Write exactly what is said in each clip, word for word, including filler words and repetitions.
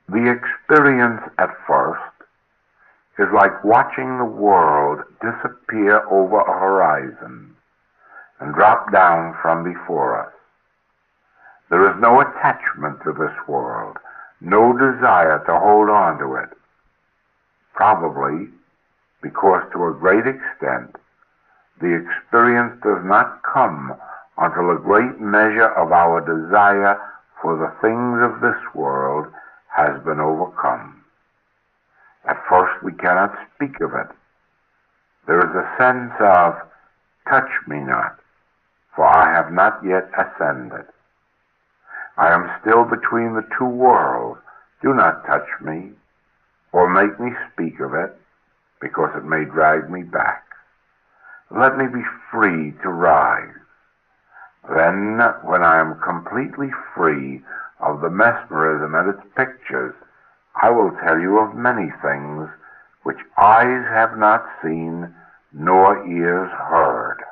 The experience at first is like watching the world disappear over a horizon and drop down from before us. There is no attachment to this world, no desire to hold on to it. Probably because to a great extent the experience does not come until a great measure of our desire for the things of this world has been overcome. At first we cannot speak of it. There is a sense of, touch me not, for I have not yet ascended. I am still between the two worlds. Do not touch me, or make me speak of it, because it may drag me back. Let me be free to rise. Then, when I am completely free of the mesmerism and its pictures, I will tell you of many things which eyes have not seen nor ears heard.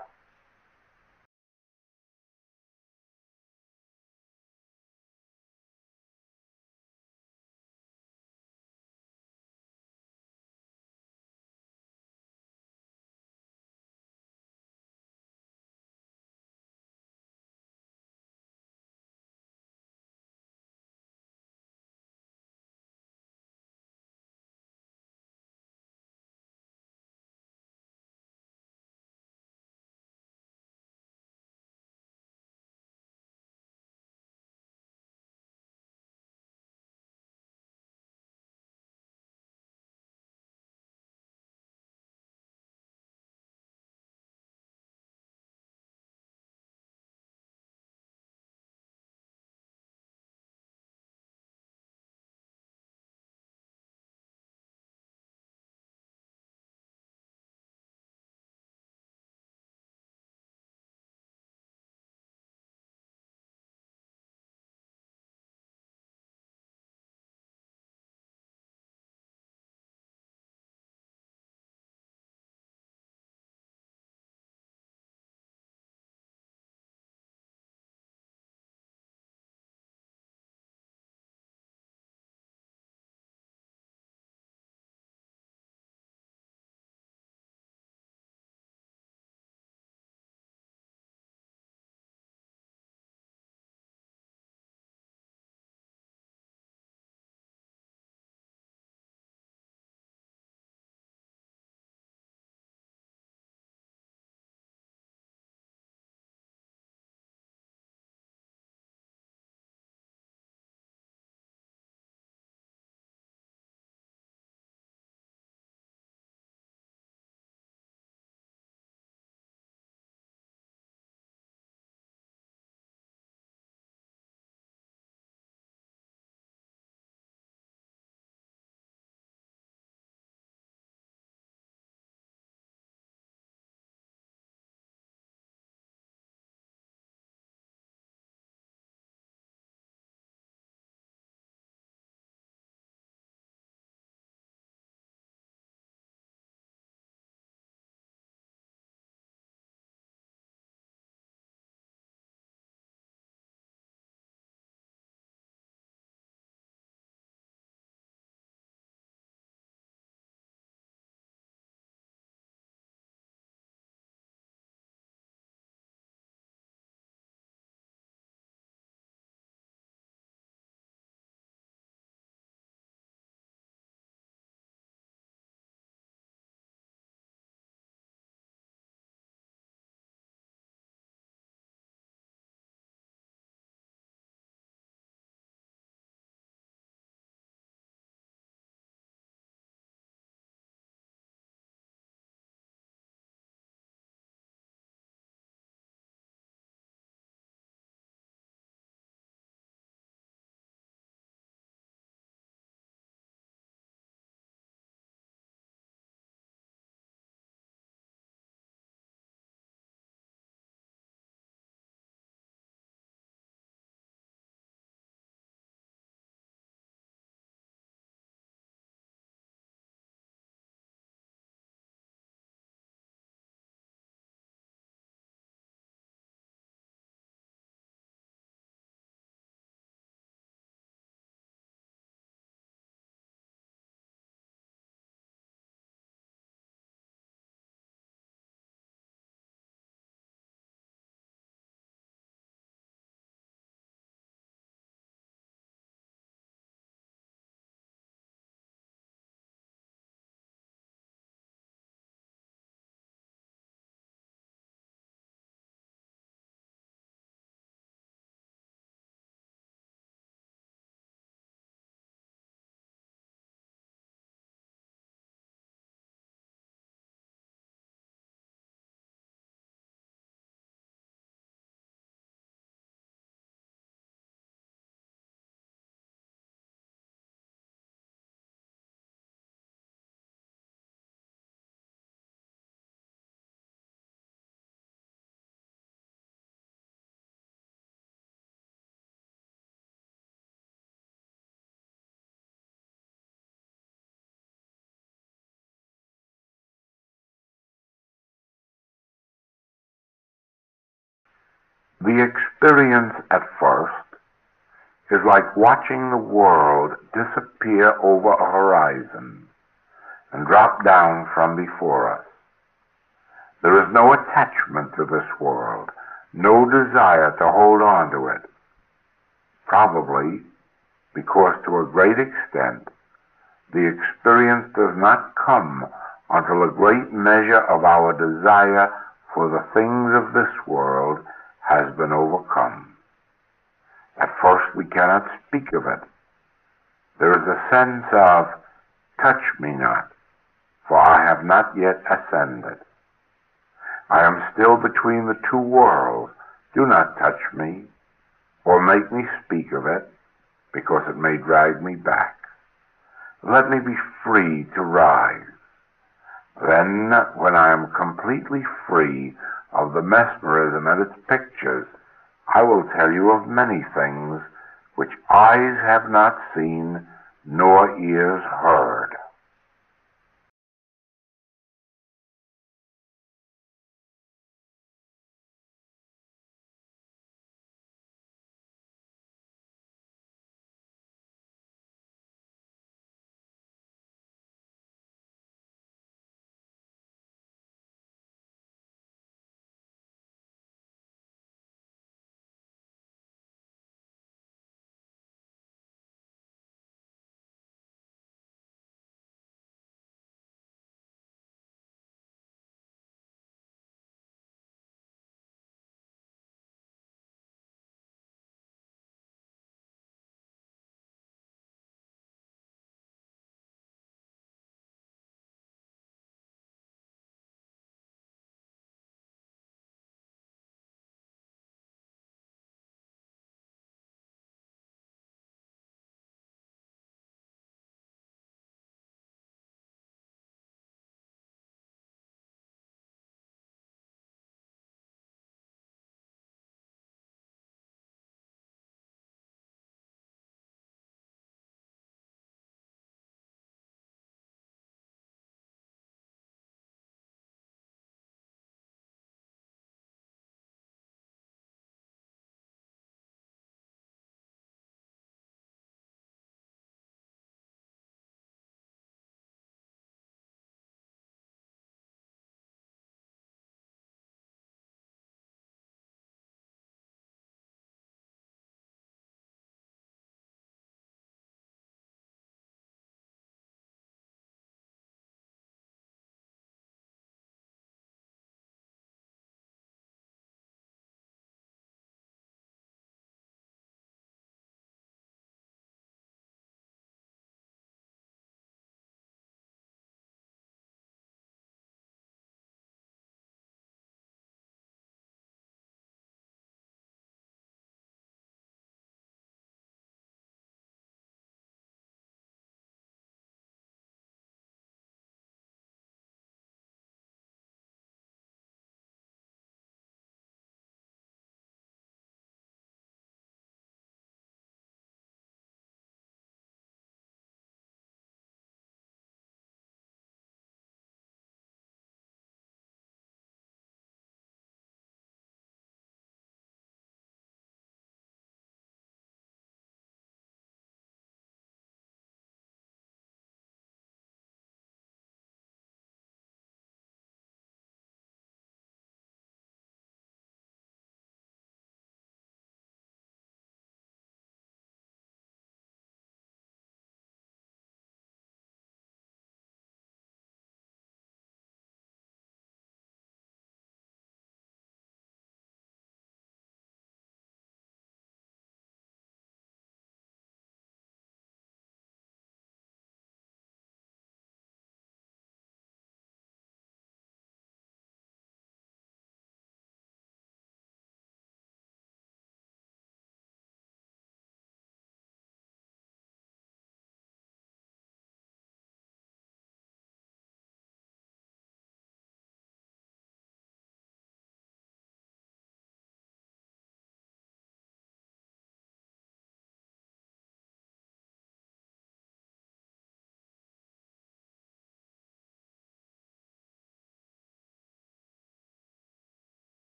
The experience at first is like watching the world disappear over a horizon and drop down from before us. There is no attachment to this world, no desire to hold on to it. Probably because to a great extent, the experience does not come until a great measure of our desire for the things of this world has been overcome. At first we cannot speak of it. There is a sense of, touch me not, for I have not yet ascended. I am still between the two worlds. Do not touch me, or make me speak of it, because it may drag me back. Let me be free to rise. Then, when I am completely free of the mesmerism and its pictures, I will tell you of many things which eyes have not seen, nor ears heard.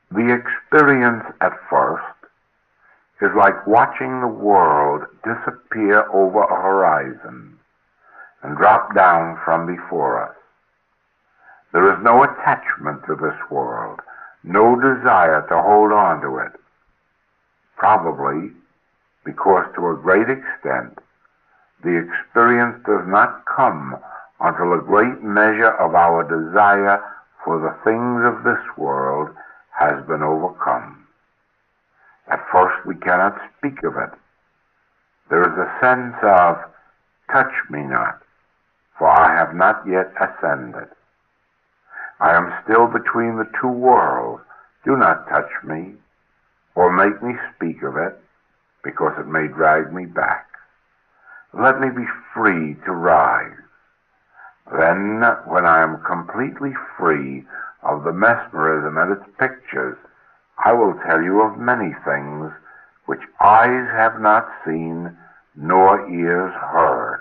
The experience at first is like watching the world disappear over a horizon and drop down from before us. There is no attachment to this world, no desire to hold on to it. Probably because to a great extent, the experience does not come until a great measure of our desire for the things of this world has been overcome. At first we cannot speak of it. There is a sense of, touch me not, for I have not yet ascended. I am still between the two worlds. Do not touch me, or make me speak of it, because it may drag me back. Let me be free to rise. Then, when I am completely free of the mesmerism and its pictures, I will tell you of many things which eyes have not seen, nor ears heard.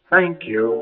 Thank you.